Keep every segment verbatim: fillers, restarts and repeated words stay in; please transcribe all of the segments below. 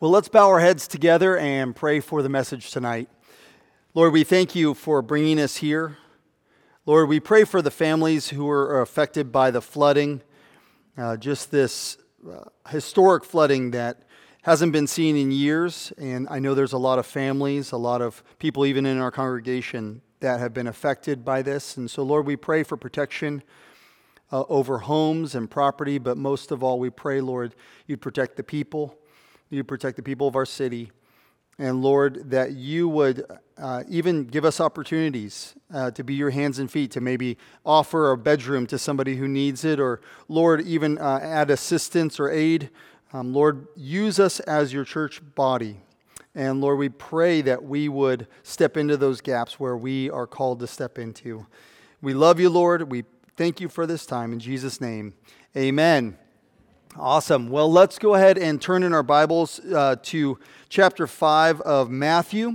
Well, let's bow our heads together and pray for the message tonight. Lord, we thank you for bringing us here. Lord, we pray for the families who are affected by the flooding, uh, just this uh, historic flooding that hasn't been seen in years. And I know there's a lot of families, a lot of people even in our congregation that have been affected by this. And so, Lord, we pray for protection uh, over homes and property. But most of all, we pray, Lord, you'd protect the people. You protect the people of our city. And Lord, that you would uh, even give us opportunities uh, to be your hands and feet, to maybe offer a bedroom to somebody who needs it, or Lord, even uh, add assistance or aid. Um, Lord, use us as your church body. And Lord, we pray that we would step into those gaps where we are called to step into. We love you, Lord. We thank you for this time. In Jesus' name, amen. Awesome. Well, let's go ahead and turn in our Bibles uh, to chapter five of Matthew.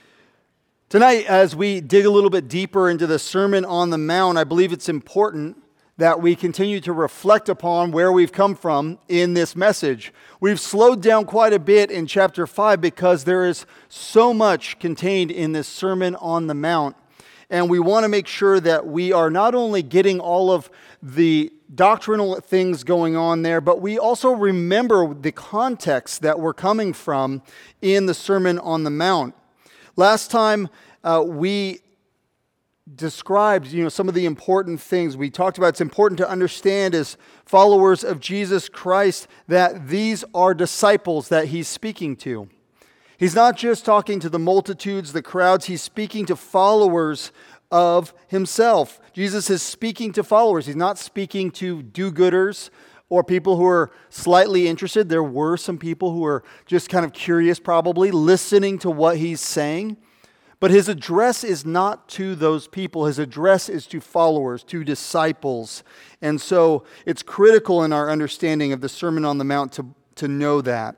Tonight, as we dig a little bit deeper into the Sermon on the Mount, I believe it's important that we continue to reflect upon where we've come from in this message. We've slowed down quite a bit in chapter five because there is so much contained in this Sermon on the Mount. And we want to make sure that we are not only getting all of the doctrinal things going on there, but we also remember the context that we're coming from in the Sermon on the Mount. Last time uh, we described, you know, some of the important things we talked about. It's important to understand as followers of Jesus Christ that these are disciples that he's speaking to. He's not just talking to the multitudes, the crowds. He's speaking to followers of himself. Jesus is speaking to followers. He's not speaking to do-gooders or people who are slightly interested. There were some people who were just kind of curious, probably, listening to what he's saying. But his address is not to those people. His address is to followers, to disciples. And so it's critical in our understanding of the Sermon on the Mount to, to know that.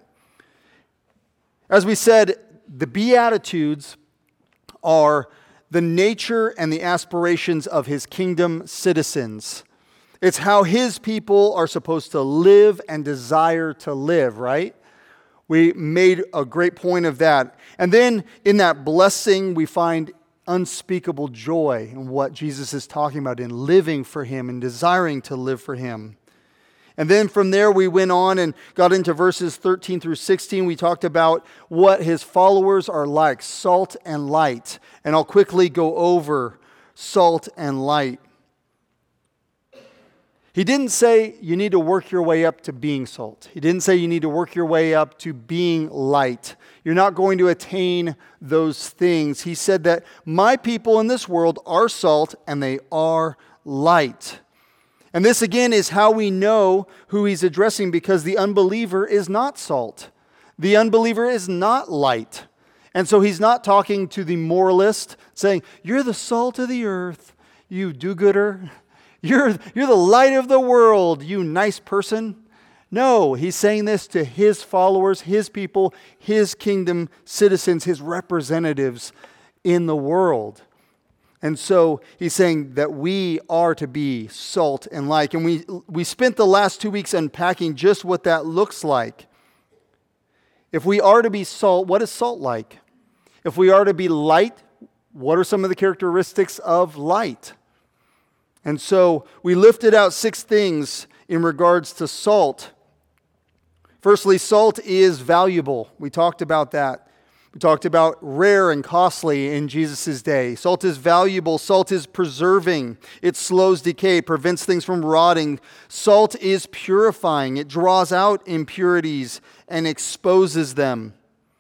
As we said, the Beatitudes are the nature and the aspirations of his kingdom citizens. It's how his people are supposed to live and desire to live, right? We made a great point of that. And then in that blessing, we find unspeakable joy in what Jesus is talking about in living for him and desiring to live for him. And then from there we went on and got into verses thirteen through sixteen. We talked about what his followers are like, salt and light. And I'll quickly go over salt and light. He didn't say you need to work your way up to being salt. He didn't say you need to work your way up to being light. You're not going to attain those things. He said that my people in this world are salt and they are light. And this again is how we know who he's addressing, because the unbeliever is not salt. The unbeliever is not light. And so he's not talking to the moralist saying, you're the salt of the earth, you do-gooder. You're, you're the light of the world, you nice person. No, he's saying this to his followers, his people, his kingdom citizens, his representatives in the world. And so he's saying that we are to be salt and light. And we, we spent the last two weeks unpacking just what that looks like. If we are to be salt, what is salt like? If we are to be light, what are some of the characteristics of light? And so we lifted out six things in regards to salt. Firstly, salt is valuable. We talked about that. We talked about rare and costly in Jesus' day. Salt is valuable. Salt is preserving. It slows decay, prevents things from rotting. Salt is purifying. It draws out impurities and exposes them.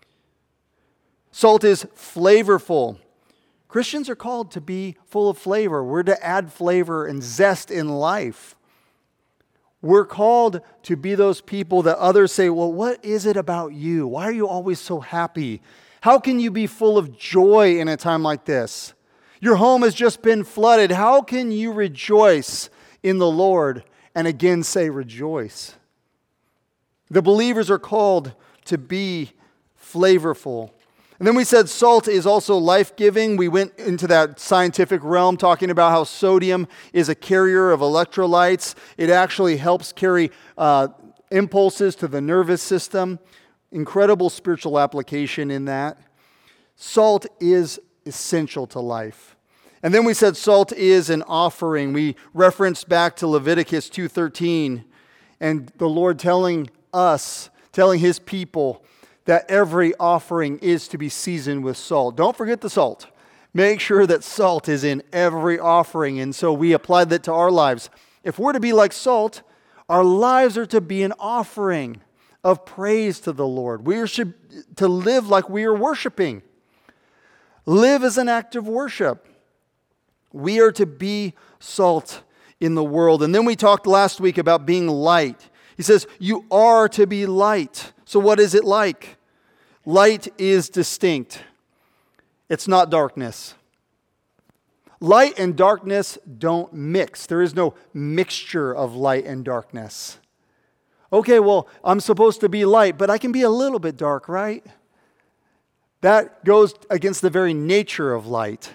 Salt is flavorful. Christians are called to be full of flavor. We're to add flavor and zest in life. We're called to be those people that others say, well, what is it about you? Why are you always so happy? How can you be full of joy in a time like this? Your home has just been flooded. How can you rejoice in the Lord and again say rejoice? The believers are called to be flavorful. And then we said salt is also life-giving. We went into that scientific realm talking about how sodium is a carrier of electrolytes. It actually helps carry uh, impulses to the nervous system. incredible spiritual application in that. Salt is essential to life. And then we said salt is an offering. We referenced back to Leviticus two thirteen and the Lord telling us, telling His people that every offering is to be seasoned with salt. Don't forget the salt. Make sure that salt is in every offering. And so we applied that to our lives. If we're to be like salt, our lives are to be an offering of praise to the Lord. We should to live like we are worshiping. Live as an act of worship. We are to be salt in the world. And then we talked last week about being light. He says, you are to be light. So what is it like? Light is distinct. It's not darkness. Light and darkness don't mix. There is no mixture of light and darkness. Okay, well, I'm supposed to be light, but I can be a little bit dark, right? That goes against the very nature of light.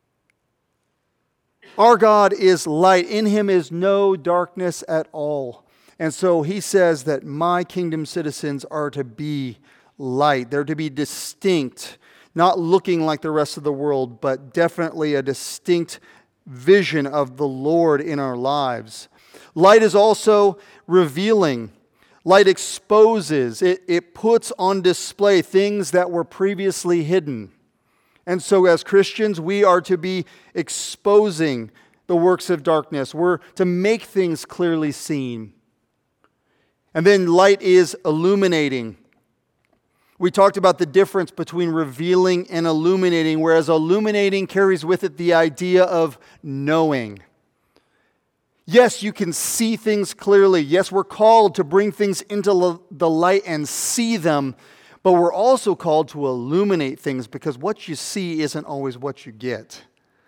Our God is light. In Him is no darkness at all. And so He says that my kingdom citizens are to be light. They're to be distinct, not looking like the rest of the world, but definitely a distinct vision of the Lord in our lives. Light is also revealing. Light exposes. It, it puts on display things that were previously hidden. And so as Christians, we are to be exposing the works of darkness. We're to make things clearly seen. And then light is illuminating. We talked about the difference between revealing and illuminating, whereas illuminating carries with it the idea of knowing. Yes, you can see things clearly. Yes, we're called to bring things into the light and see them. But we're also called to illuminate things because what you see isn't always what you get.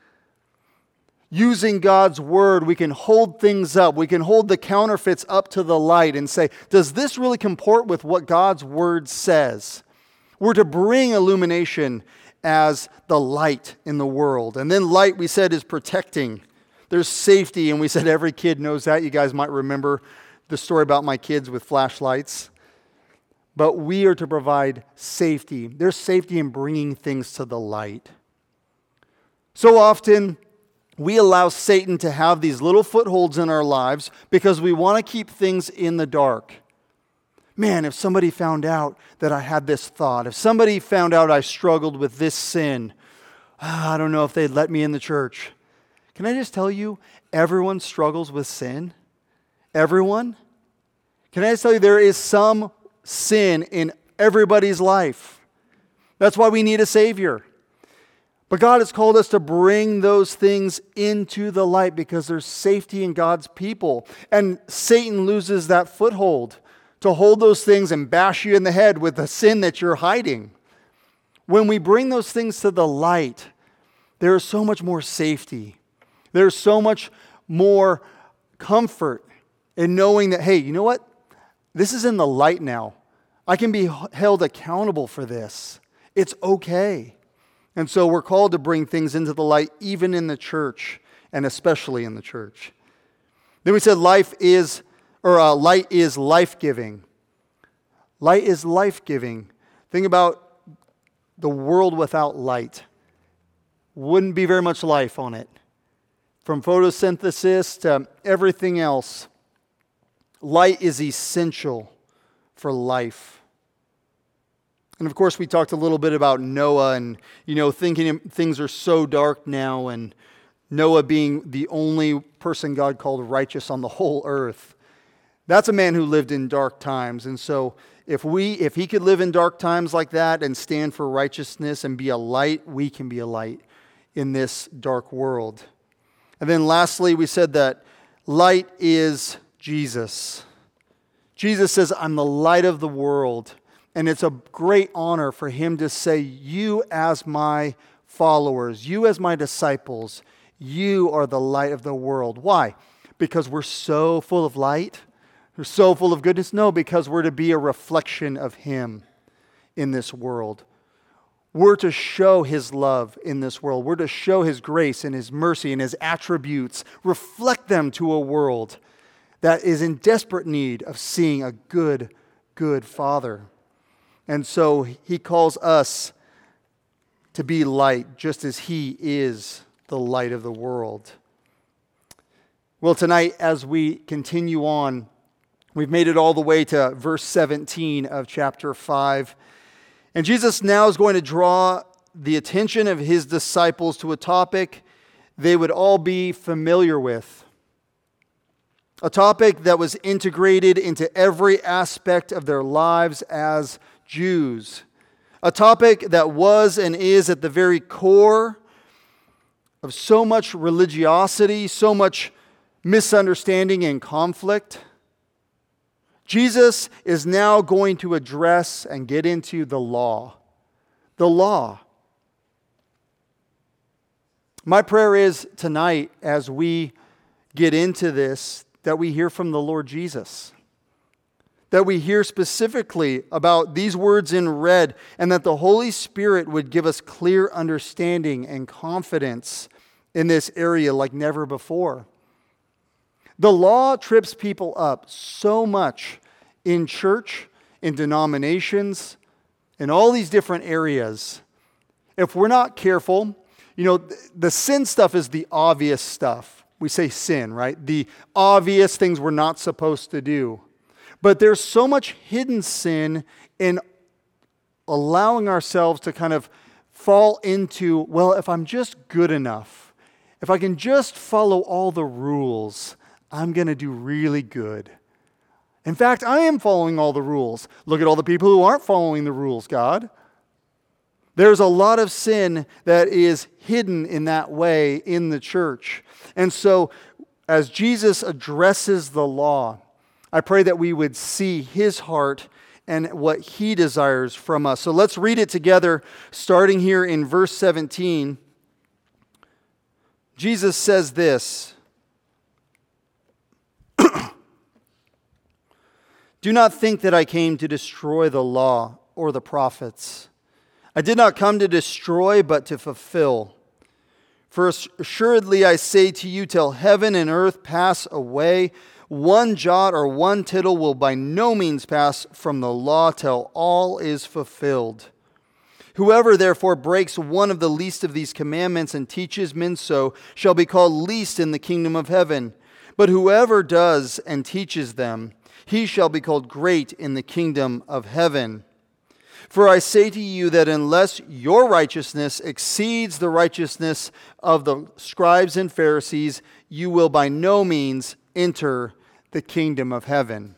Using God's Word, we can hold things up. We can hold the counterfeits up to the light and say, does this really comport with what God's Word says? We're to bring illumination as the light in the world. And then light, we said, is protecting. There's safety, and we said every kid knows that. You guys might remember the story about my kids with flashlights. But we are to provide safety. There's safety in bringing things to the light. So often, we allow Satan to have these little footholds in our lives because we want to keep things in the dark. Man, if somebody found out that I had this thought, if somebody found out I struggled with this sin, I don't know if they'd let me in the church. Can I just tell you, everyone struggles with sin? Everyone? Can I just tell you, there is some sin in everybody's life. That's why we need a Savior. But God has called us to bring those things into the light because there's safety in God's people. And Satan loses that foothold to hold those things and bash you in the head with the sin that you're hiding. When we bring those things to the light, there is so much more safety. There's so much more comfort in knowing that, hey, you know what? This is in the light now. I can be held accountable for this. It's okay. And so we're called to bring things into the light, even in the church, and especially in the church. Then we said life is, or uh, light is life-giving. Light is life-giving. Think about the world without light. Wouldn't be very much life on it. From photosynthesis to everything else. Light is essential for life. And of course, we talked a little bit about Noah and, you know, thinking things are so dark now, and Noah being the only person God called righteous on the whole earth. That's a man who lived in dark times. And so if we, if he could live in dark times like that and stand for righteousness and be a light, we can be a light in this dark world. And then lastly, we said that light is Jesus. Jesus says, I'm the light of the world. And it's a great honor for him to say, you as my followers, you as my disciples, you are the light of the world. Why? Because we're so full of light? We're so full of goodness? No, because we're to be a reflection of him in this world. We're to show his love in this world. We're to show his grace and his mercy and his attributes. Reflect them to a world that is in desperate need of seeing a good, good Father. And so he calls us to be light, just as he is the light of the world. Well, tonight, as we continue on, we've made it all the way to verse seventeen of chapter five. And Jesus now is going to draw the attention of his disciples to a topic they would all be familiar with. A topic that was integrated into every aspect of their lives as Jews. A topic that was and is at the very core of so much religiosity, so much misunderstanding and conflict. Jesus is now going to address and get into the law. The law. My prayer is tonight, as we get into this, that we hear from the Lord Jesus. That we hear specifically about these words in red, and that the Holy Spirit would give us clear understanding and confidence in this area like never before. The law trips people up so much in church, in denominations, in all these different areas. If we're not careful, you know, the sin stuff is the obvious stuff. We say sin, right? The obvious things we're not supposed to do. But there's so much hidden sin in allowing ourselves to kind of fall into, well, if I'm just good enough, if I can just follow all the rules, I'm going to do really good. In fact, I am following all the rules. Look at all the people who aren't following the rules, God. There's a lot of sin that is hidden in that way in the church. And so, as Jesus addresses the law, I pray that we would see his heart and what he desires from us. So let's read it together, starting here in verse seventeen. Jesus says this, "Do not think that I came to destroy the law or the prophets. I did not come to destroy, but to fulfill. For assuredly I say to you, till heaven and earth pass away, one jot or one tittle will by no means pass from the law till all is fulfilled. Whoever therefore breaks one of the least of these commandments and teaches men so shall be called least in the kingdom of heaven. But whoever does and teaches them, he shall be called great in the kingdom of heaven. For I say to you that unless your righteousness exceeds the righteousness of the scribes and Pharisees, you will by no means enter the kingdom of heaven."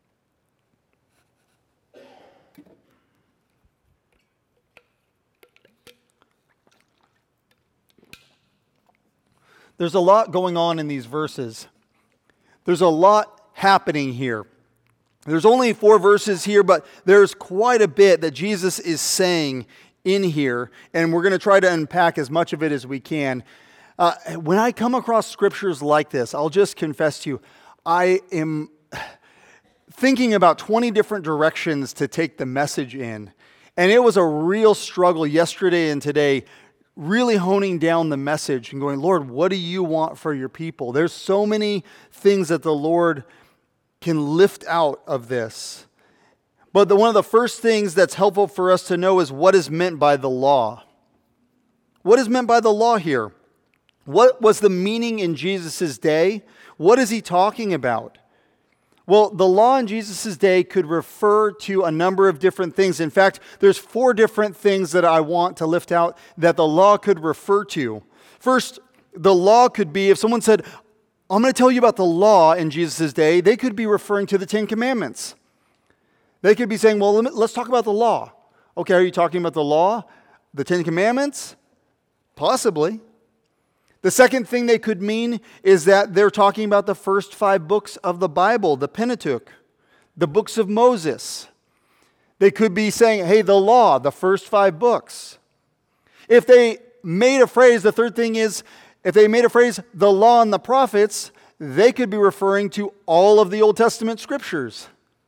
There's a lot going on in these verses. There's a lot happening here. There's only four verses here, but there's quite a bit that Jesus is saying in here, and we're going to try to unpack as much of it as we can. Uh, when I come across scriptures like this, I'll just confess to you, I am thinking about twenty different directions to take the message in. And it was a real struggle yesterday and today, really honing down the message and going, Lord, what do you want for your people? There's so many things that the Lord can lift out of this. But the, one of the first things that's helpful for us to know is what is meant by the law. What is meant by the law here? What was the meaning in Jesus' day? What is he talking about? Well, the law in Jesus' day could refer to a number of different things. In fact, there's four different things that I want to lift out that the law could refer to. First, the law could be, if someone said, I'm going to tell you about the law in Jesus' day, they could be referring to the Ten Commandments. They could be saying, well, let's talk about the law. Okay, are you talking about the law? The Ten Commandments? Possibly. The second thing they could mean is that they're talking about the first five books of the Bible, the Pentateuch, the books of Moses. They could be saying, hey, the law, the first five books. If they made a phrase, the third thing is, if they made a phrase, the law and the prophets, they could be referring to all of the Old Testament scriptures.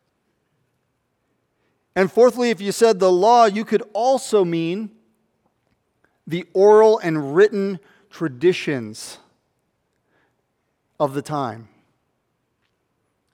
And fourthly, if you said the law, you could also mean the oral and written traditions of the time.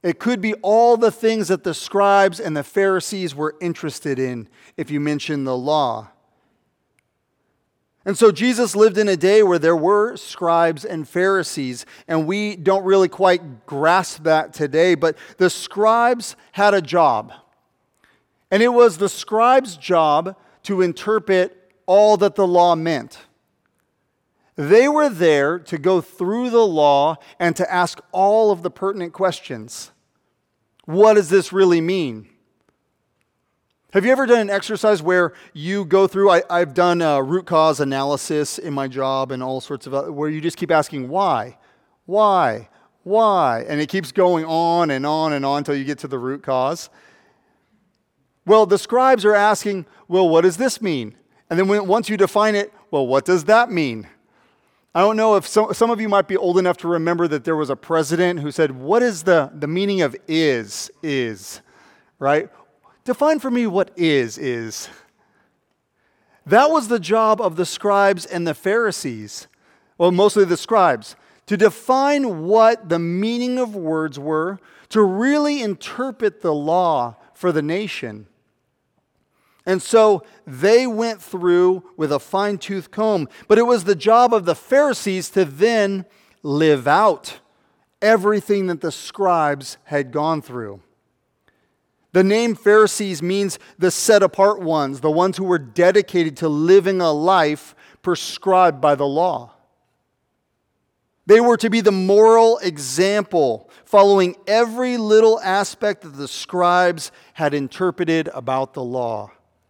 It could be all the things that the scribes and the Pharisees were interested in if you mention the law. And so Jesus lived in a day where there were scribes and Pharisees, and we don't really quite grasp that today, but the scribes had a job. And it was the scribes' job to interpret all that the law meant. They were there to go through the law and to ask all of the pertinent questions. What does this really mean? Have you ever done an exercise where you go through, I, I've done a root cause analysis in my job and all sorts of, where you just keep asking why, why, why, and it keeps going on and on and on until you get to the root cause. Well, the scribes are asking, well, what does this mean? And then when, once you define it, well, what does that mean? I don't know if some, some of you might be old enough to remember that there was a president who said, what is the, the meaning of is, is, right? Define for me what is, is. That was the job of the scribes and the Pharisees, well, mostly the scribes, to define what the meaning of words were, to really interpret the law for the nation. And so they went through with a fine-tooth comb. But it was the job of the Pharisees to then live out everything that the scribes had gone through. The name Pharisees means the set-apart ones, the ones who were dedicated to living a life prescribed by the law. They were to be the moral example, following every little aspect that the scribes had interpreted about the law.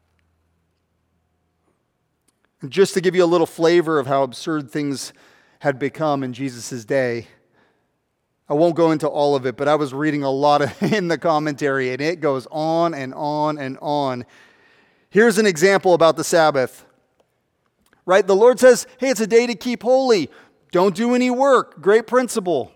Just to give you a little flavor of how absurd things had become in Jesus' day, I won't go into all of it, but I was reading a lot of in the commentary, and it goes on and on and on. Here's an example about the Sabbath. Right? The Lord says, hey, it's a day to keep holy. Don't do any work. Great principle.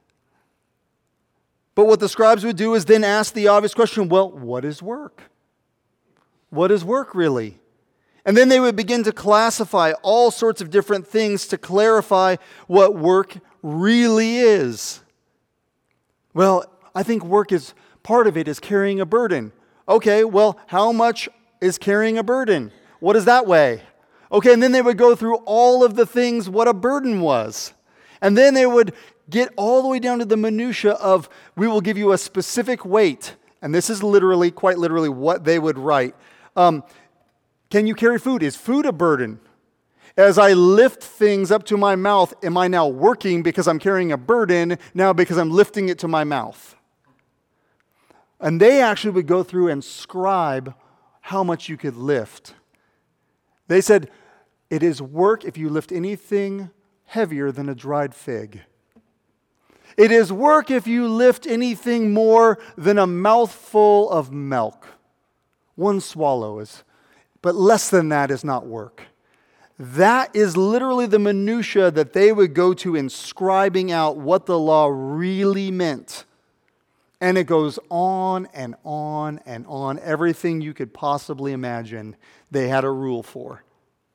But what the scribes would do is then ask the obvious question, well, what is work? What is work really? And then they would begin to classify all sorts of different things to clarify what work really is. Well, I think work is, part of it is carrying a burden. Okay, well, how much is carrying a burden? What does that weigh? Okay, and then they would go through all of the things, what a burden was. And then they would get all the way down to the minutia of, we will give you a specific weight. And this is literally, quite literally, what they would write. Um, Can you carry food? Is food a burden? As I lift things up to my mouth, am I now working because I'm carrying a burden, now because I'm lifting it to my mouth? And they actually would go through and scribe how much you could lift. They said, it is work if you lift anything heavier than a dried fig. It is work if you lift anything more than a mouthful of milk. One swallow is... But less than that is not work. That is literally the minutia that they would go to in scribing out what the law really meant. And it goes on and on and on. Everything you could possibly imagine, they had a rule for.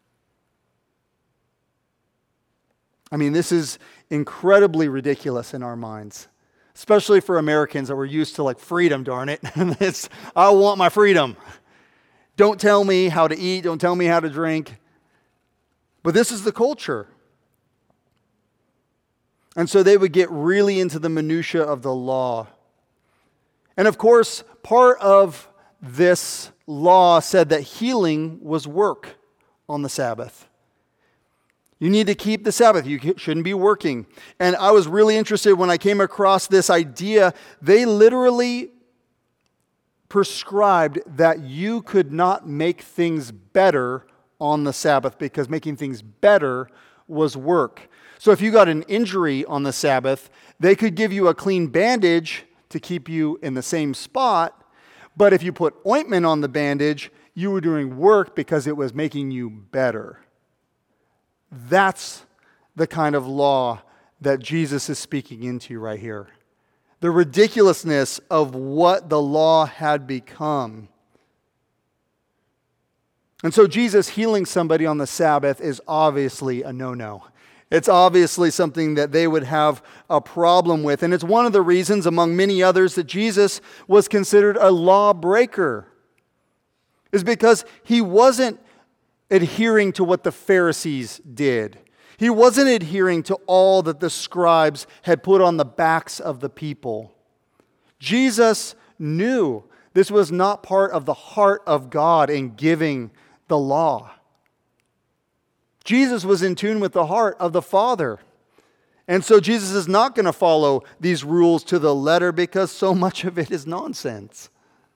I mean, this is incredibly ridiculous in our minds. Especially for Americans that were used to like freedom, darn it. it's, I want my freedom. Don't tell me how to eat. Don't tell me how to drink. But this is the culture. And so they would get really into the minutia of the law. And of course, part of this law said that healing was work on the Sabbath. You need to keep the Sabbath. You shouldn't be working. And I was really interested when I came across this idea. They literally prescribed that you could not make things better on the Sabbath because making things better was work. So if you got an injury on the Sabbath, they could give you a clean bandage to keep you in the same spot, but if you put ointment on the bandage, you were doing work because it was making you better. That's the kind of law that Jesus is speaking into right here. The ridiculousness of what the law had become. And so Jesus healing somebody on the Sabbath is obviously a no-no. It's obviously something that they would have a problem with. And it's one of the reasons, among many others, that Jesus was considered a lawbreaker. Is because he wasn't adhering to what the Pharisees did. He wasn't adhering to all that the scribes had put on the backs of the people. Jesus knew this was not part of the heart of God in giving the law. Jesus was in tune with the heart of the Father. And so Jesus is not going to follow these rules to the letter because so much of it is nonsense.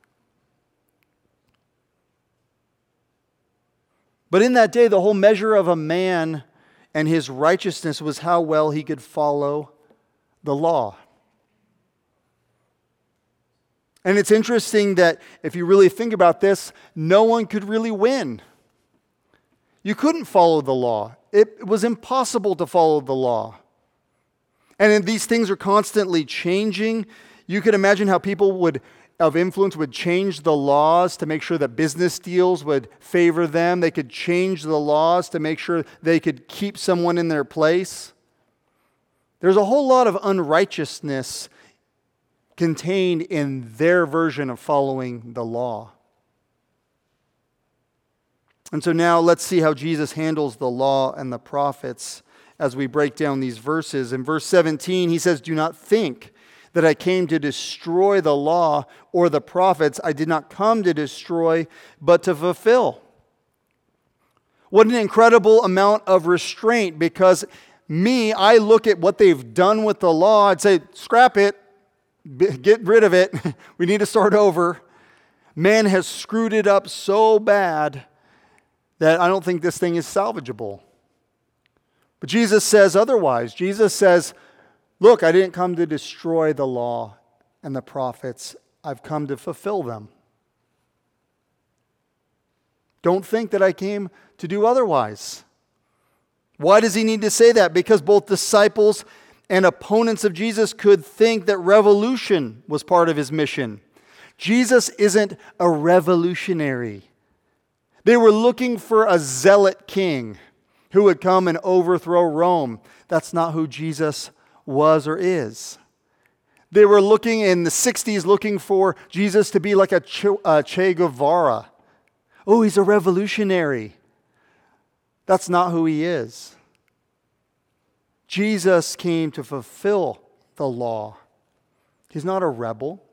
But in that day, the whole measure of a man and his righteousness was how well he could follow the law. And it's interesting that if you really think about this, no one could really win. You couldn't follow the law. It was impossible to follow the law. And these things are constantly changing. You could imagine how people would of influence would change the laws to make sure that business deals would favor them. They could change the laws to make sure they could keep someone in their place. There's a whole lot of unrighteousness contained in their version of following the law. And so now let's see how Jesus handles the law and the prophets as we break down these verses. In verse seventeen, he says, "Do not think that I came to destroy the law or the prophets. I did not come to destroy, but to fulfill." What an incredible amount of restraint, because me, I look at what they've done with the law, I'd say, scrap it, get rid of it, we need to start over. Man has screwed it up so bad that I don't think this thing is salvageable. But Jesus says otherwise. Jesus says, look, I didn't come to destroy the law and the prophets. I've come to fulfill them. Don't think that I came to do otherwise. Why does he need to say that? Because both disciples and opponents of Jesus could think that revolution was part of his mission. Jesus isn't a revolutionary. They were looking for a zealot king who would come and overthrow Rome. That's not who Jesus was or is. They were looking in the sixties, looking for Jesus to be like a Che, uh, Che Guevara. Oh, he's a revolutionary. That's not who he is. Jesus came to fulfill the law. He's not a rebel.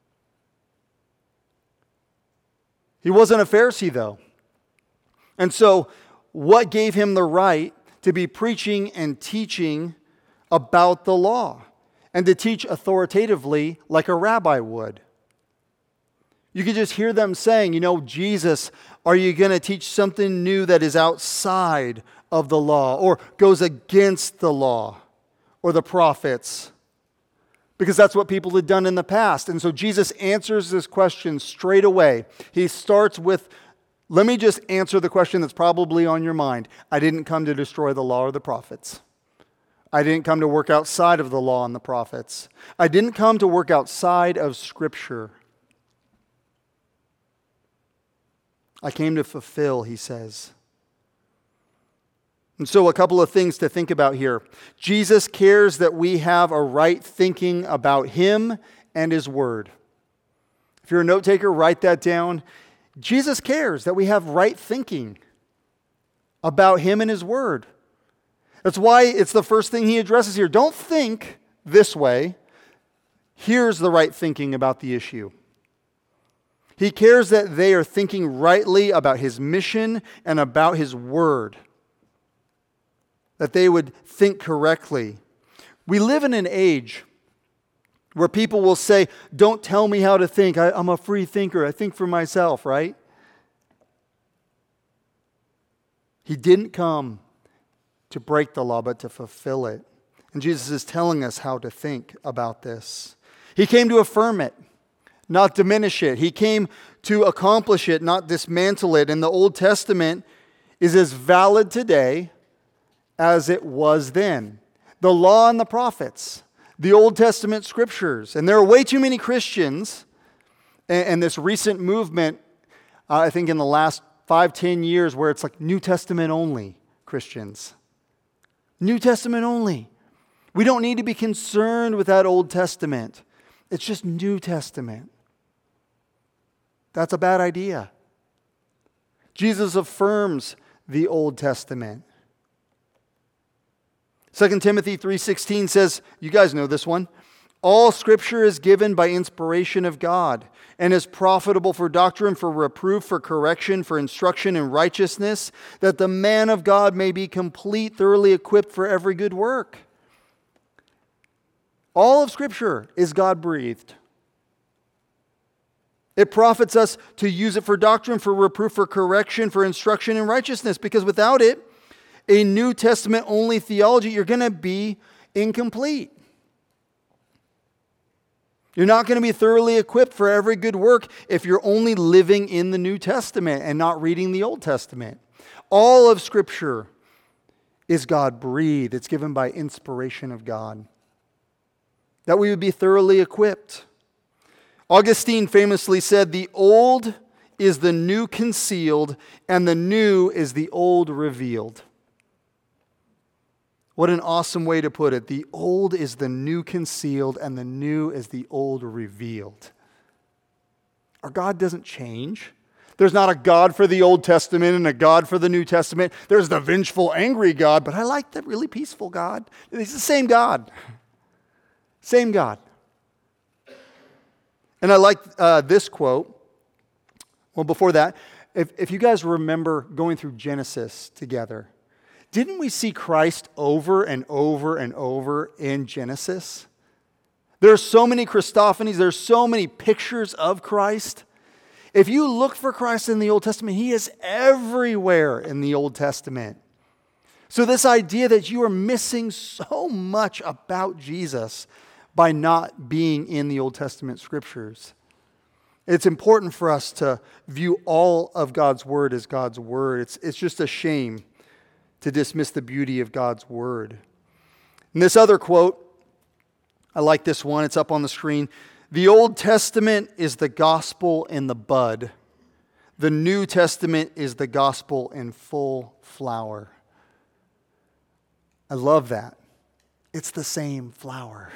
He wasn't a Pharisee, though. And so, what gave him the right to be preaching and teaching about the law and to teach authoritatively like a rabbi would? You could just hear them saying, you know, Jesus, are you going to teach something new that is outside of the law or goes against the law or the prophets? Because that's what people had done in the past. And so Jesus answers this question straight away. He starts with, let me just answer the question that's probably on your mind. I didn't come to destroy the law or the prophets. I didn't come to work outside of the law and the prophets. I didn't come to work outside of Scripture. I came to fulfill, he says. And so a couple of things to think about here. Jesus cares that we have a right thinking about him and his word. If you're a note taker, write that down. Jesus cares that we have right thinking about him and his word. That's why it's the first thing he addresses here. Don't think this way. Here's the right thinking about the issue. He cares that they are thinking rightly about his mission and about his word. That they would think correctly. We live in an age where people will say, don't tell me how to think. I, I'm a free thinker. I think for myself, right? He didn't come to break the law, but to fulfill it. And Jesus is telling us how to think about this. He came to affirm it, not diminish it. He came to accomplish it, not dismantle it. And the Old Testament is as valid today as it was then. The law and the prophets, the Old Testament scriptures. And there are way too many Christians, and, and this recent movement, uh, I think in the last five, ten years, where it's like New Testament only Christians. New Testament only. We don't need to be concerned with that Old Testament. It's just New Testament. That's a bad idea. Jesus affirms the Old Testament. Second Timothy three sixteen says, you guys know this one, all Scripture is given by inspiration of God and is profitable for doctrine, for reproof, for correction, for instruction in righteousness, that the man of God may be complete, thoroughly equipped for every good work. All of Scripture is God-breathed. It profits us to use it for doctrine, for reproof, for correction, for instruction in righteousness, because without it, a New Testament-only theology, you're going to be incomplete. You're not going to be thoroughly equipped for every good work if you're only living in the New Testament and not reading the Old Testament. All of Scripture is God-breathed. It's given by inspiration of God. That we would be thoroughly equipped. Augustine famously said, the old is the new concealed, and the new is the old revealed. What an awesome way to put it. The old is the new concealed, and the new is the old revealed. Our God doesn't change. There's not a God for the Old Testament and a God for the New Testament. There's the vengeful, angry God, but I like the really peaceful God. It's the same God. Same God. And I like uh, this quote. Well, before that, if, if you guys remember going through Genesis together, didn't we see Christ over and over and over in Genesis? There are so many Christophanies. There are so many pictures of Christ. If you look for Christ in the Old Testament, He is everywhere in the Old Testament. So this idea that you are missing so much about Jesus by not being in the Old Testament Scriptures. It's important for us to view all of God's Word as God's Word. It's, it's just a shame to dismiss the beauty of God's Word. And this other quote, I like this one. It's up on the screen. The Old Testament is the gospel in the bud. The New Testament is the gospel in full flower. I love that. It's the same flower.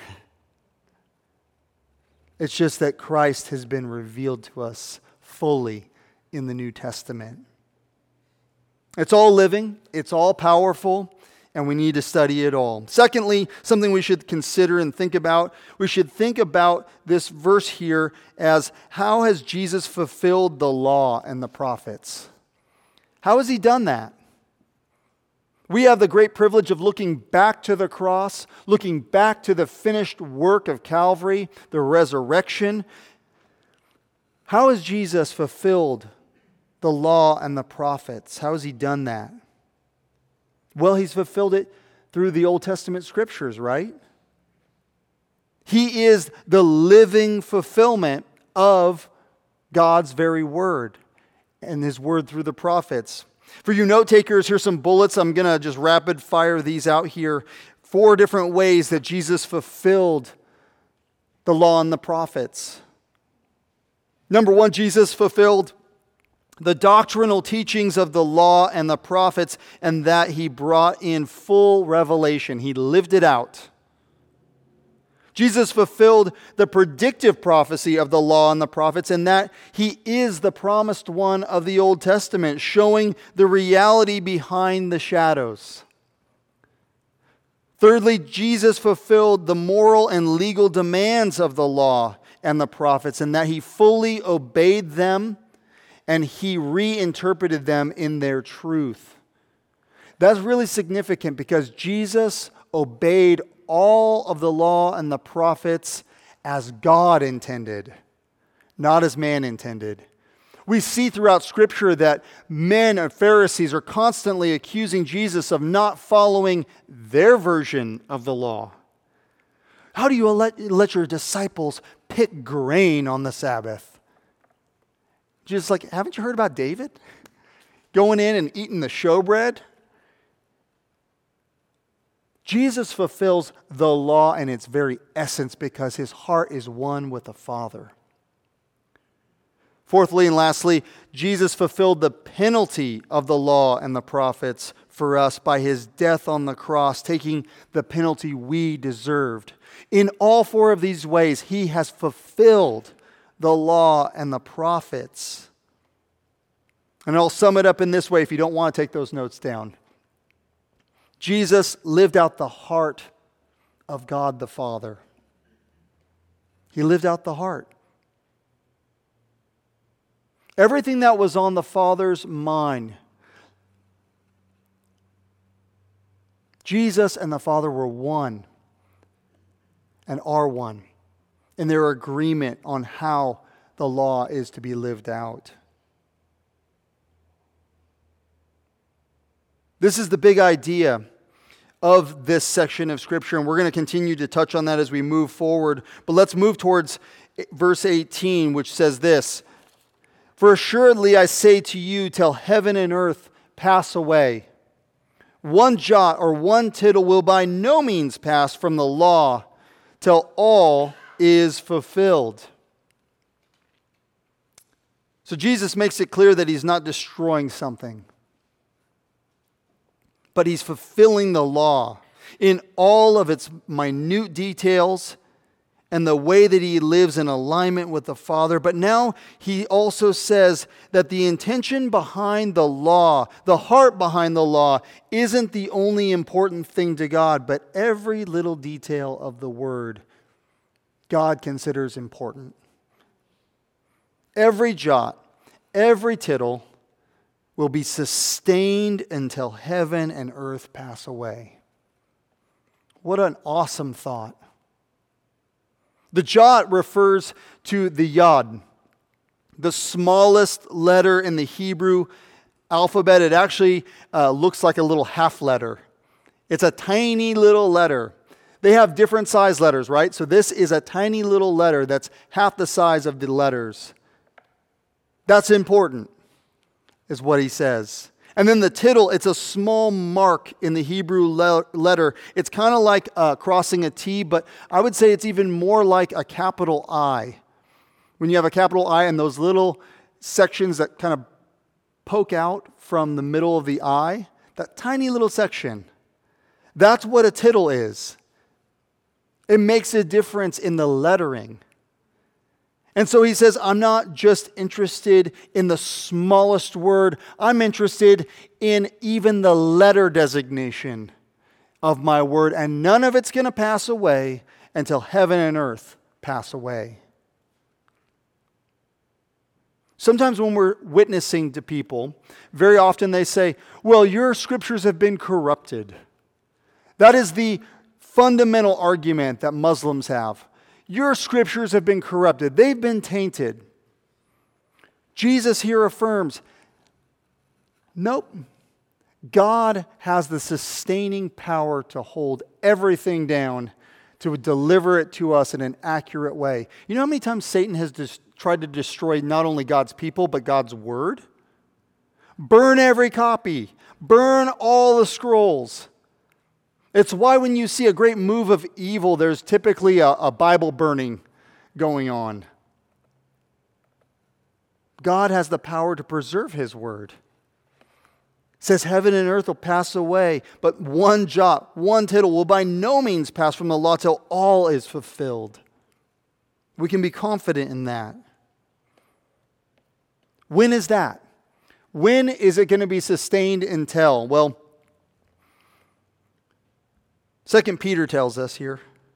It's just that Christ has been revealed to us fully in the New Testament. It's all living, it's all powerful, and we need to study it all. Secondly, something we should consider and think about, we should think about this verse here as how has Jesus fulfilled the law and the prophets? How has He done that? We have the great privilege of looking back to the cross, looking back to the finished work of Calvary, the resurrection. How has Jesus fulfilled the law and the prophets? How has He done that? Well, He's fulfilled it through the Old Testament Scriptures, right? He is the living fulfillment of God's very word and His word through the prophets. For you note takers, here's some bullets. I'm going to just rapid fire these out here. Four different ways that Jesus fulfilled the law and the prophets. Number one, Jesus fulfilled the doctrinal teachings of the law and the prophets, and that He brought in full revelation. He lived it out. Jesus fulfilled the predictive prophecy of the law and the prophets, in that He is the promised one of the Old Testament, showing the reality behind the shadows. Thirdly, Jesus fulfilled the moral and legal demands of the law and the prophets, in that He fully obeyed them and He reinterpreted them in their truth. That's really significant because Jesus obeyed all of the law and the prophets as God intended, not as man intended. We see throughout Scripture that men and Pharisees are constantly accusing Jesus of not following their version of the law. How do you let, let your disciples pick grain on the Sabbath? Just like, haven't you heard about David? Going in and eating the showbread? Jesus fulfills the law in its very essence because His heart is one with the Father. Fourthly and lastly, Jesus fulfilled the penalty of the law and the prophets for us by his death on the cross, taking the penalty we deserved. In all four of these ways, he has fulfilled the law and the prophets. And I'll sum it up in this way if you don't want to take those notes down. Jesus lived out the heart of God the Father. He lived out the heart. Everything that was on the Father's mind, Jesus and the Father were one and are one in their agreement on how the law is to be lived out. This is the big idea of this section of Scripture, and we're going to continue to touch on that as we move forward. But let's move towards verse eighteen, which says this: "For assuredly I say to you, till heaven and earth pass away, one jot or one tittle will by no means pass from the law till all is fulfilled." So Jesus makes it clear that he's not destroying something, but he's fulfilling the law in all of its minute details and the way that he lives in alignment with the Father. But now he also says that the intention behind the law, the heart behind the law, isn't the only important thing to God, but every little detail of the Word God considers important. Every jot, every tittle will be sustained until heaven and earth pass away. What an awesome thought. The jot refers to the yod, the smallest letter in the Hebrew alphabet. It actually uh, looks like a little half letter. It's a tiny little letter. They have different size letters, right? So this is a tiny little letter that's half the size of the letters. That's important, is what he says. And then the tittle, it's a small mark in the Hebrew le- letter. It's kind of like uh, crossing a T, but I would say it's even more like a capital I. When you have a capital I and those little sections that kind of poke out from the middle of the I, that tiny little section, that's what a tittle is. It makes a difference in the lettering. And so he says, I'm not just interested in the smallest word. I'm interested in even the letter designation of my word. And none of it's going to pass away until heaven and earth pass away. Sometimes when we're witnessing to people, very often they say, well, your scriptures have been corrupted. That is the fundamental argument that Muslims have. Your scriptures have been corrupted. They've been tainted. Jesus here affirms, nope. God has the sustaining power to hold everything down, to deliver it to us in an accurate way. You know how many times Satan has dis- tried to destroy not only God's people, but God's word? Burn every copy. Burn all the scrolls. It's why when you see a great move of evil, there's typically a, a Bible burning going on. God has the power to preserve His word. It says heaven and earth will pass away, but one jot, one tittle will by no means pass from the law till all is fulfilled. We can be confident in that. When is that? When is it going to be sustained until? Well, Second Peter tells us here.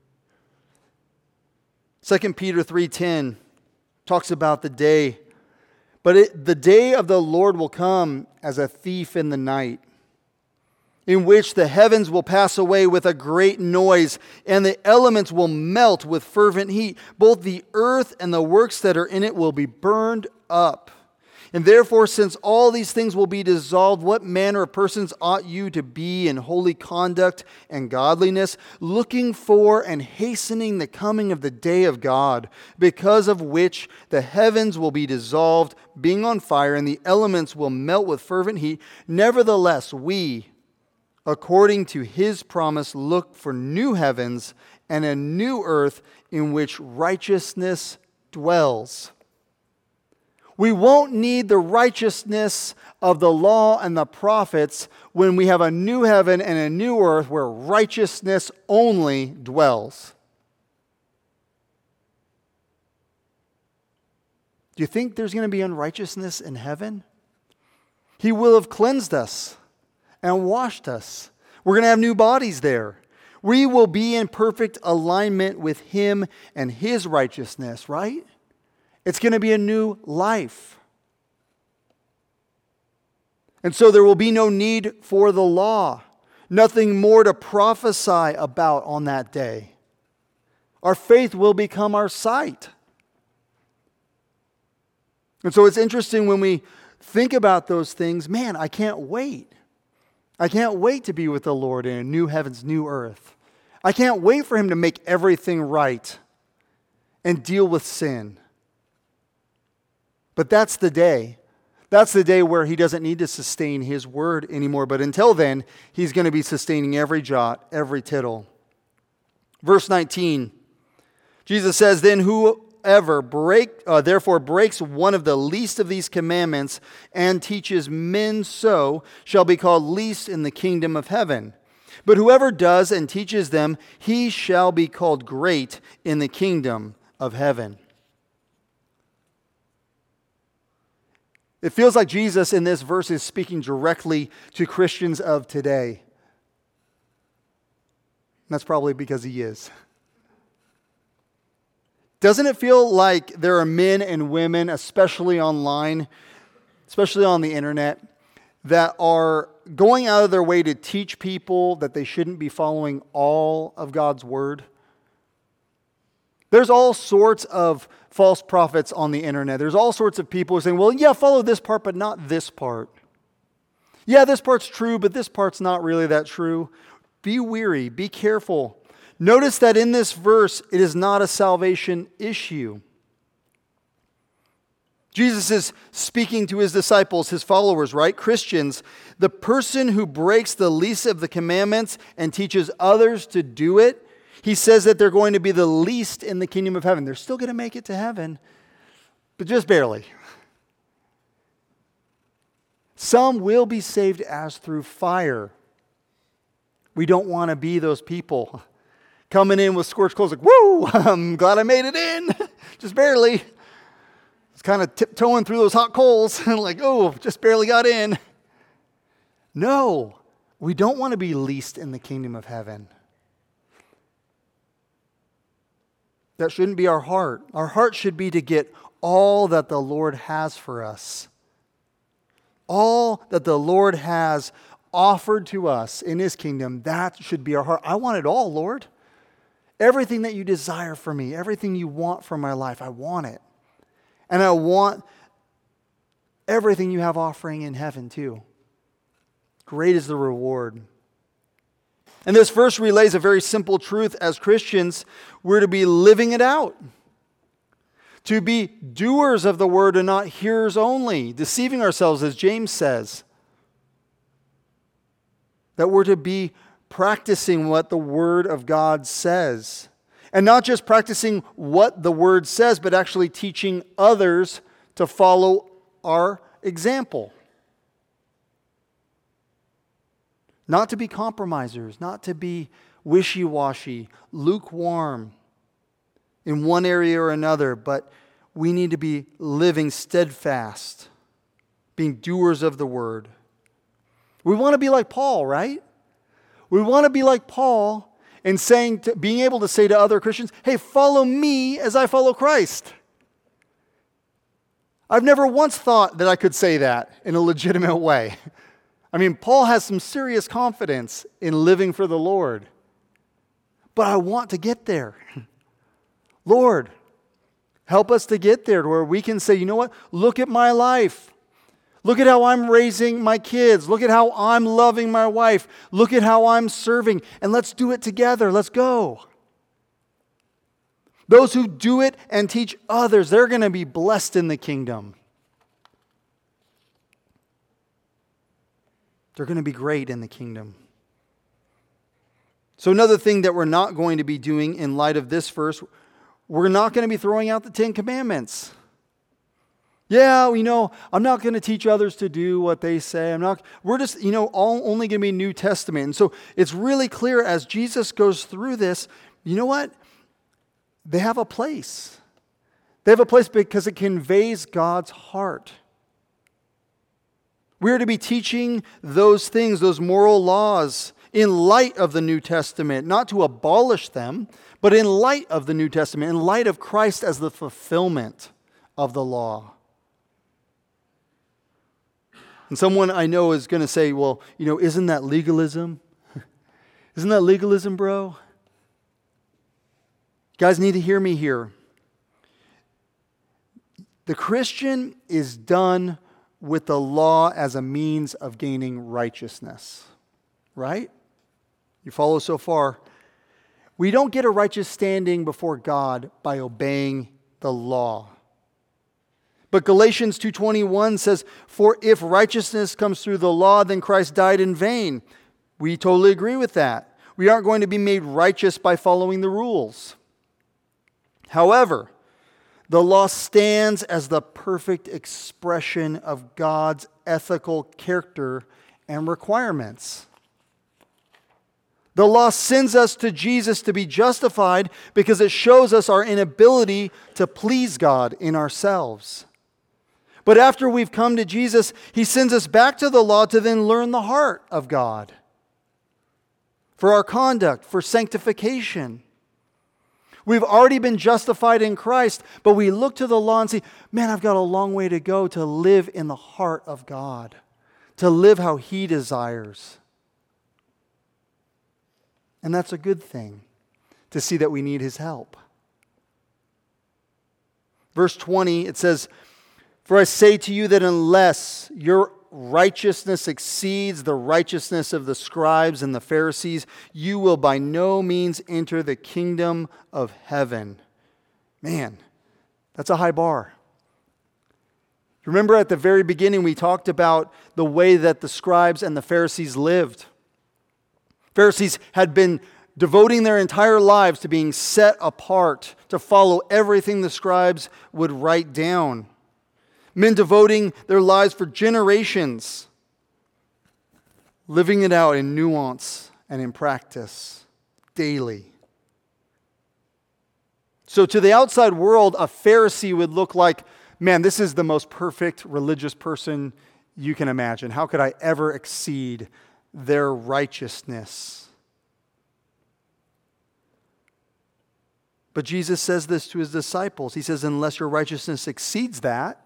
Second Peter three ten talks about the day. But it, the day of the Lord will come as a thief in the night, in which the heavens will pass away with a great noise, and the elements will melt with fervent heat. Both the earth and the works that are in it will be burned up. And therefore, since all these things will be dissolved, what manner of persons ought you to be in holy conduct and godliness, looking for and hastening the coming of the day of God, because of which the heavens will be dissolved, being on fire, and the elements will melt with fervent heat. Nevertheless, we, according to His promise, look for new heavens and a new earth in which righteousness dwells. We won't need the righteousness of the law and the prophets when we have a new heaven and a new earth where righteousness only dwells. Do you think there's going to be unrighteousness in heaven? He will have cleansed us and washed us. We're going to have new bodies there. We will be in perfect alignment with Him and His righteousness, right? It's going to be a new life. And so there will be no need for the law. Nothing more to prophesy about on that day. Our faith will become our sight. And so it's interesting when we think about those things, man, I can't wait. I can't wait to be with the Lord in a new heavens, new earth. I can't wait for Him to make everything right and deal with sin. But that's the day. That's the day where He doesn't need to sustain His word anymore. But until then, He's going to be sustaining every jot, every tittle. Verse nineteen, Jesus says, then whoever break, uh, therefore breaks one of the least of these commandments and teaches men so shall be called least in the kingdom of heaven. But whoever does and teaches them, he shall be called great in the kingdom of heaven. It feels like Jesus in this verse is speaking directly to Christians of today. And that's probably because He is. Doesn't it feel like there are men and women, especially online, especially on the internet, that are going out of their way to teach people that they shouldn't be following all of God's word? There's all sorts of false prophets on the internet. There's all sorts of people saying, well, yeah, follow this part, but not this part. Yeah, this part's true, but this part's not really that true. Be wary, be careful. Notice that in this verse, it is not a salvation issue. Jesus is speaking to His disciples, His followers, right? Christians. The person who breaks the least of the commandments and teaches others to do it, He says that they're going to be the least in the kingdom of heaven. They're still going to make it to heaven, but just barely. Some will be saved as through fire. We don't want to be those people coming in with scorched clothes like, woo, I'm glad I made it in. Just barely. It's kind of tiptoeing through those hot coals and like, oh, just barely got in. No, we don't want to be least in the kingdom of heaven. That shouldn't be our heart. Our heart should be to get all that the Lord has for us. All that the Lord has offered to us in His kingdom, that should be our heart. I want it all, Lord. Everything that You desire for me, everything You want for my life, I want it. And I want everything You have offering in heaven too. Great is the reward. And this verse relays a very simple truth. As Christians, we're to be living it out. To be doers of the word and not hearers only, deceiving ourselves, as James says. That we're to be practicing what the Word of God says. And not just practicing what the Word says, but actually teaching others to follow our example. Not to be compromisers, not to be wishy-washy, lukewarm in one area or another, but we need to be living steadfast, being doers of the word. We want to be like Paul, right? We want to be like Paul in saying, to, being able to say to other Christians, hey, follow me as I follow Christ. I've never once thought that I could say that in a legitimate way. I mean, Paul has some serious confidence in living for the Lord. But I want to get there. Lord, help us to get there to where we can say, you know what? Look at my life. Look at how I'm raising my kids. Look at how I'm loving my wife. Look at how I'm serving. And let's do it together. Let's go. Those who do it and teach others, they're going to be blessed in the kingdom. They're going to be great in the kingdom. So another thing that we're not going to be doing in light of this verse, we're not going to be throwing out the Ten Commandments. Yeah, you know, I'm not going to teach others to do what they say. I'm not, we're just, you know, all only going to be New Testament. And so it's really clear as Jesus goes through this, you know what? They have a place. They have a place because it conveys God's heart. We're to be teaching those things, those moral laws, in light of the New Testament, not to abolish them, but in light of the New Testament, in light of Christ as the fulfillment of the law. And someone I know is going to say, well, you know, isn't that legalism? Isn't that legalism, bro? You guys need to hear me here. The Christian is done with the law as a means of gaining righteousness. Right? You follow so far? We don't get a righteous standing before God by obeying the law. But Galatians two twenty-one says, for if righteousness comes through the law, then Christ died in vain. We totally agree with that. We aren't going to be made righteous by following the rules. However, the law stands as the perfect expression of God's ethical character and requirements. The law sends us to Jesus to be justified because it shows us our inability to please God in ourselves. But after we've come to Jesus, He sends us back to the law to then learn the heart of God for our conduct, for sanctification. We've already been justified in Christ, but we look to the law and say, man, I've got a long way to go to live in the heart of God, to live how He desires. And that's a good thing, to see that we need His help. Verse twenty, it says, for I say to you that unless your righteousness exceeds the righteousness of the scribes and the Pharisees, you will by no means enter the kingdom of heaven. Man, that's a high bar. Remember at the very beginning we talked about the way that the scribes and the Pharisees lived. Pharisees had been devoting their entire lives to being set apart, to follow everything the scribes would write down. Men devoting their lives for generations, living it out in nuance and in practice daily. So to the outside world, a Pharisee would look like, man, this is the most perfect religious person you can imagine. How could I ever exceed their righteousness? But Jesus says this to His disciples. He says, unless your righteousness exceeds that,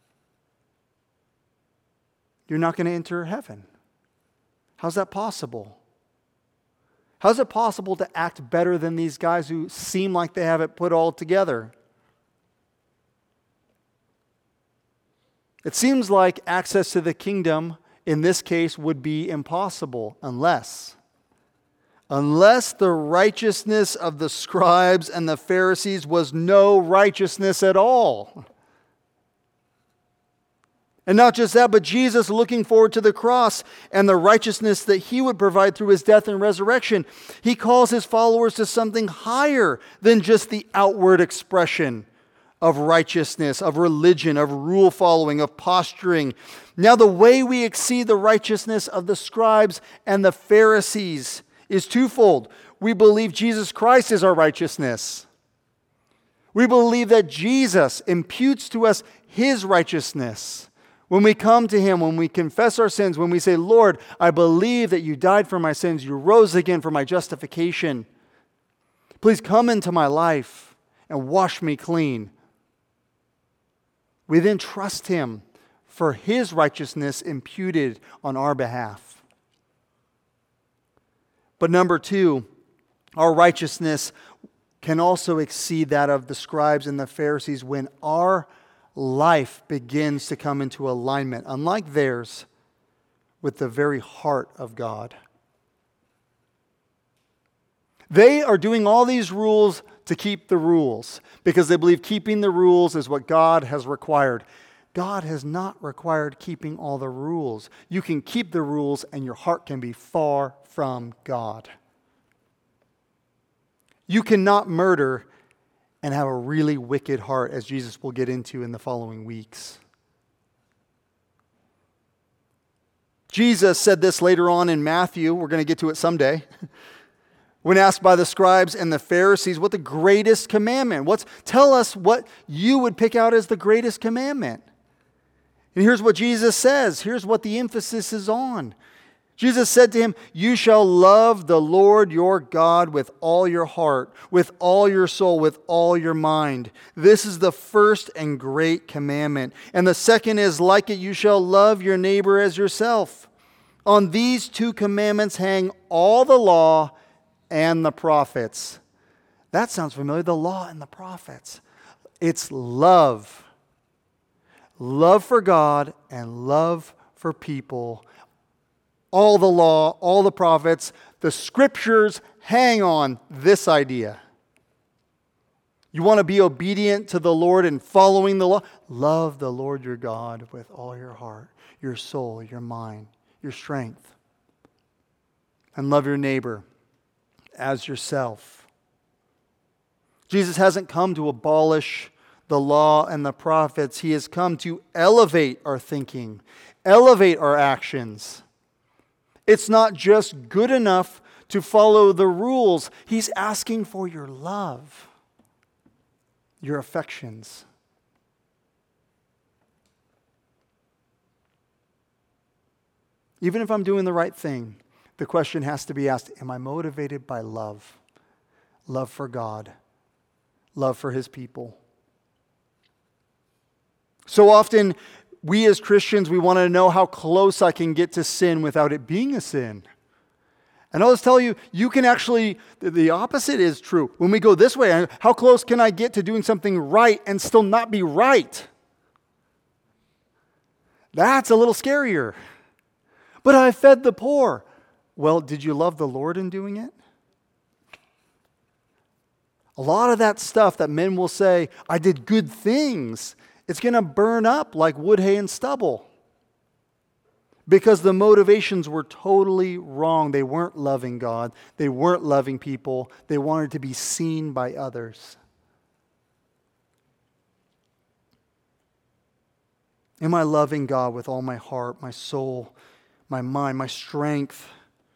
you're not going to enter heaven. How's that possible? How's it possible to act better than these guys who seem like they have it put all together? It seems like access to the kingdom in this case would be impossible unless, unless the righteousness of the scribes and the Pharisees was no righteousness at all. And not just that, but Jesus looking forward to the cross and the righteousness that He would provide through His death and resurrection. He calls His followers to something higher than just the outward expression of righteousness, of religion, of rule following, of posturing. Now the way we exceed the righteousness of the scribes and the Pharisees is twofold. We believe Jesus Christ is our righteousness. We believe that Jesus imputes to us His righteousness. When we come to Him, when we confess our sins, when we say, Lord, I believe that You died for my sins, You rose again for my justification. Please come into my life and wash me clean. We then trust Him for His righteousness imputed on our behalf. But number two, our righteousness can also exceed that of the scribes and the Pharisees when our life begins to come into alignment, unlike theirs, with the very heart of God. They are doing all these rules to keep the rules because they believe keeping the rules is what God has required. God has not required keeping all the rules. You can keep the rules and your heart can be far from God. You cannot murder and have a really wicked heart, as Jesus will get into in the following weeks. Jesus said this later on in Matthew. We're going to get to it someday. When asked by the scribes and the Pharisees what the greatest commandment, what's, tell us what you would pick out as the greatest commandment. And here's what Jesus says. Here's what the emphasis is on. Jesus said to him, you shall love the Lord your God with all your heart, with all your soul, with all your mind. This is the first and great commandment. And the second is like it, you shall love your neighbor as yourself. On these two commandments hang all the law and the prophets. That sounds familiar, the law and the prophets. It's love. Love for God and love for people. All the law, all the prophets, the scriptures hang on this idea. You want to be obedient to the Lord and following the law? Love the Lord your God with all your heart, your soul, your mind, your strength. And love your neighbor as yourself. Jesus hasn't come to abolish the law and the prophets. He has come to elevate our thinking, elevate our actions. It's not just good enough to follow the rules. He's asking for your love, your affections. Even if I'm doing the right thing, the question has to be asked, am I motivated by love? Love for God, love for His people. So often, we as Christians, we want to know how close I can get to sin without it being a sin. And I'll just tell you, you can actually, the opposite is true. When we go this way, how close can I get to doing something right and still not be right? That's a little scarier. But I fed the poor. Well, did you love the Lord in doing it? A lot of that stuff that men will say, I did good things, it's going to burn up like wood, hay, and stubble. Because the motivations were totally wrong. They weren't loving God. They weren't loving people. They wanted to be seen by others. Am I loving God with all my heart, my soul, my mind, my strength?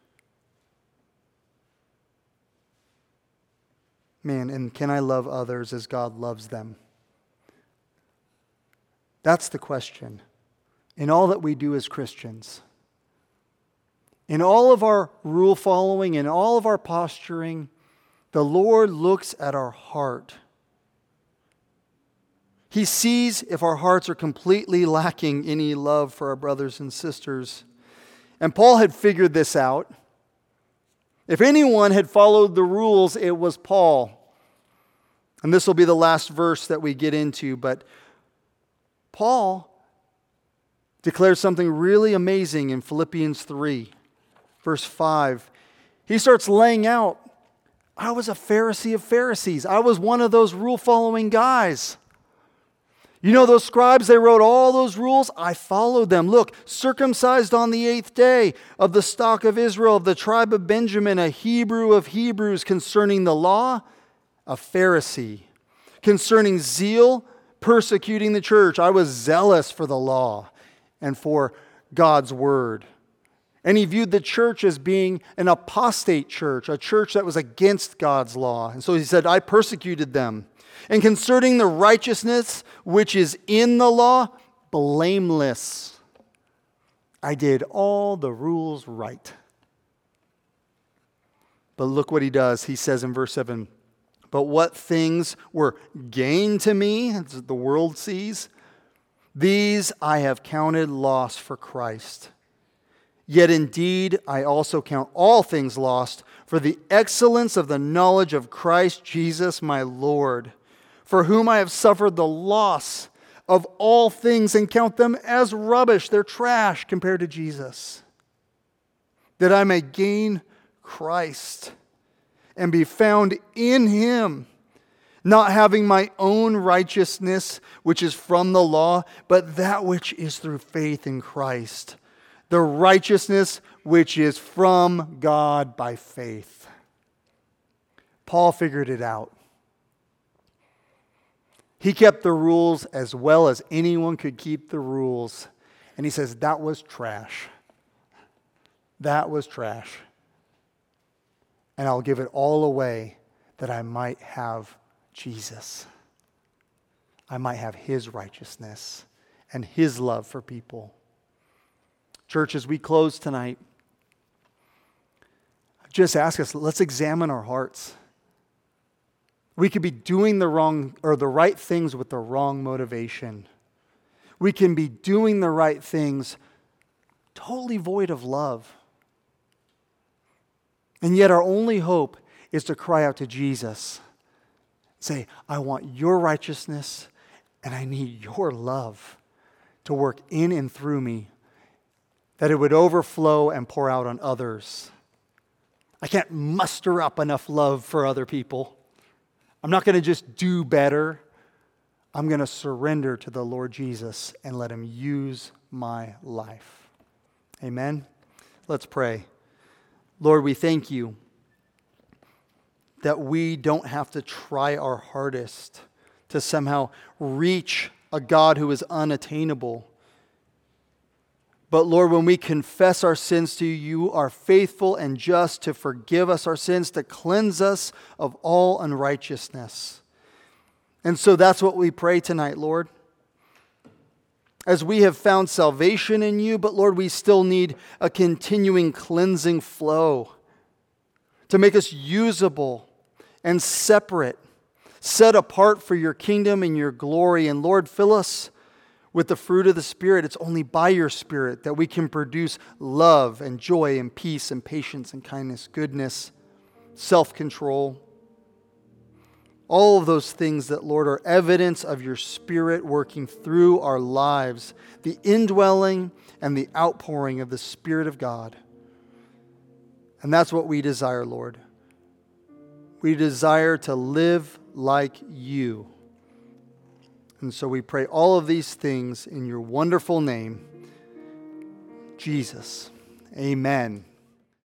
Man, and can I love others as God loves them? That's the question. In all that we do as Christians, in all of our rule following, in all of our posturing, the Lord looks at our heart. He sees if our hearts are completely lacking any love for our brothers and sisters. And Paul had figured this out. If anyone had followed the rules, it was Paul. And this will be the last verse that we get into, but Paul declares something really amazing in Philippians three, verse five. He starts laying out, I was a Pharisee of Pharisees. I was one of those rule-following guys. You know those scribes, they wrote all those rules? I followed them. Look, circumcised on the eighth day, of the stock of Israel, of the tribe of Benjamin, a Hebrew of Hebrews, concerning the law, a Pharisee. Concerning zeal, persecuting the church, I was zealous for the law and for God's word. And he viewed the church as being an apostate church, a church that was against God's law. And so he said, I persecuted them. And concerning the righteousness which is in the law, blameless. I did all the rules right. But look what he does. He says in verse seven, but what things were gain to me, as the world sees, these I have counted loss for Christ. Yet indeed I also count all things lost for the excellence of the knowledge of Christ Jesus my Lord, for whom I have suffered the loss of all things and count them as rubbish. They're trash compared to Jesus. That I may gain Christ and be found in Him, not having my own righteousness, which is from the law, but that which is through faith in Christ, the righteousness which is from God by faith. Paul figured it out. He kept the rules as well as anyone could keep the rules. And he says, that was trash. that was trash. And I'll give it all away that I might have Jesus. I might have his righteousness and his love for people. Church, as we close tonight, just ask us, let's examine our hearts. We could be doing the wrong or the right things with the wrong motivation. We can be doing the right things totally void of love. And yet our only hope is to cry out to Jesus. Say, I want your righteousness and I need your love to work in and through me, that it would overflow and pour out on others. I can't muster up enough love for other people. I'm not going to just do better. I'm going to surrender to the Lord Jesus and let him use my life. Amen. Let's pray. Lord, we thank you that we don't have to try our hardest to somehow reach a God who is unattainable. But Lord, when we confess our sins to you, you are faithful and just to forgive us our sins, to cleanse us of all unrighteousness. And so that's what we pray tonight, Lord. As we have found salvation in you, but Lord, we still need a continuing cleansing flow to make us usable and separate, set apart for your kingdom and your glory. And Lord, fill us with the fruit of the Spirit. It's only by your Spirit that we can produce love and joy and peace and patience and kindness, goodness, self-control. All of those things that, Lord, are evidence of your Spirit working through our lives, the indwelling and the outpouring of the Spirit of God. And that's what we desire, Lord. We desire to live like you. And so we pray all of these things in your wonderful name, Jesus. Amen.